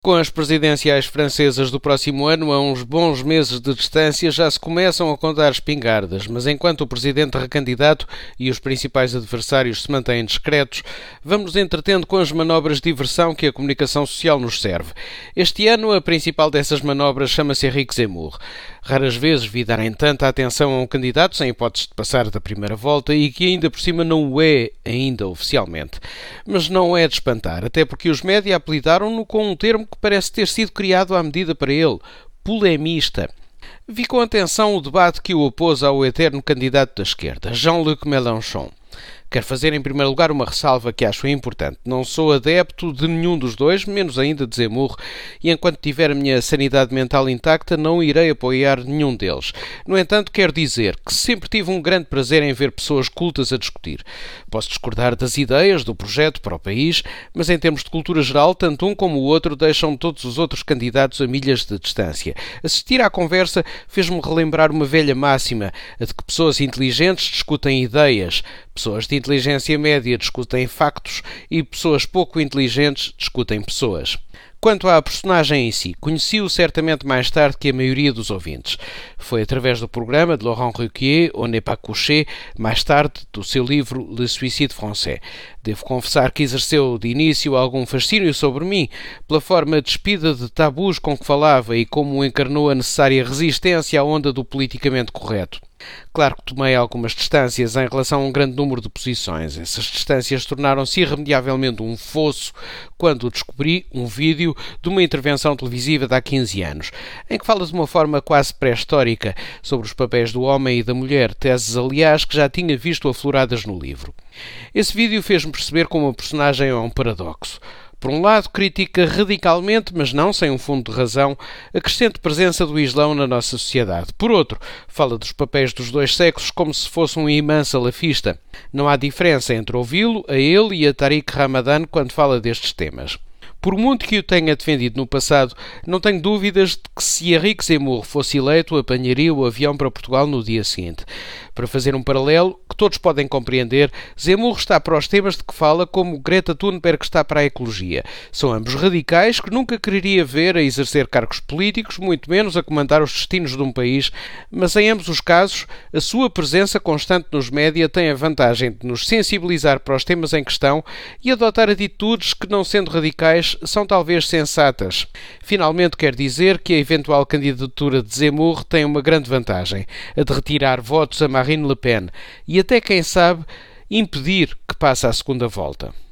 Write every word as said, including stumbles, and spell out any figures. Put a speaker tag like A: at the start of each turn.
A: Com as presidenciais francesas do próximo ano, a uns bons meses de distância, já se começam a contar espingardas, mas enquanto o presidente recandidato e os principais adversários se mantêm discretos, vamos entretendo com as manobras de diversão que a comunicação social nos serve. Este ano, a principal dessas manobras chama-se Éric Zemmour. Raras vezes vi darem tanta atenção a um candidato sem hipótese de passar da primeira volta e que ainda por cima não o é ainda oficialmente. Mas não é de espantar, até porque os média apelidaram-no com um termo que parece ter sido criado à medida para ele: polemista. Vi com atenção o debate que o opôs ao eterno candidato da esquerda, Jean-Luc Mélenchon. Quero fazer em primeiro lugar uma ressalva que acho importante. Não sou adepto de nenhum dos dois, menos ainda de Zemmour, e enquanto tiver a minha sanidade mental intacta não irei apoiar nenhum deles. No entanto, quero dizer que sempre tive um grande prazer em ver pessoas cultas a discutir. Posso discordar das ideias, do projeto para o país, mas em termos de cultura geral, tanto um como o outro deixam todos os outros candidatos a milhas de distância. Assistir à conversa fez-me relembrar uma velha máxima, a de que pessoas inteligentes discutem ideias, pessoas de inteligência média discutem factos e pessoas pouco inteligentes discutem pessoas. Quanto à personagem em si, conheci-o certamente mais tarde que a maioria dos ouvintes. Foi através do programa de Laurent Ruquier, On n'est pas couché, mais tarde do seu livro Le Suicide Français. Devo confessar que exerceu de início algum fascínio sobre mim, pela forma despida de tabus com que falava e como encarnou a necessária resistência à onda do politicamente correto. Claro que tomei algumas distâncias em relação a um grande número de posições. Essas distâncias tornaram-se irremediavelmente um fosso quando descobri um vídeo de uma intervenção televisiva de há quinze anos, em que fala de uma forma quase pré-histórica sobre os papéis do homem e da mulher, teses, aliás, que já tinha visto afloradas no livro. Esse vídeo fez-me perceber como a personagem é um paradoxo. Por um lado, critica radicalmente, mas não sem um fundo de razão, a crescente presença do Islão na nossa sociedade. Por outro, fala dos papéis dos dois sexos como se fosse um imã salafista. Não há diferença entre ouvi-lo, a ele e a Tariq Ramadan quando fala destes temas. Por muito que o tenha defendido no passado, não tenho dúvidas de que se Éric Zemmour fosse eleito, apanharia o avião para Portugal no dia seguinte. Para fazer um paralelo que todos podem compreender, Zemmour está para os temas de que fala como Greta Thunberg está para a ecologia. São ambos radicais que nunca quereria ver a exercer cargos políticos, muito menos a comandar os destinos de um país, mas em ambos os casos, a sua presença constante nos média tem a vantagem de nos sensibilizar para os temas em questão e adotar atitudes que, não sendo radicais, são talvez sensatas. Finalmente, quero dizer que a eventual candidatura de Zemmour tem uma grande vantagem, a de retirar votos a Marine Le Pen e até, quem sabe, impedir que passe à segunda volta.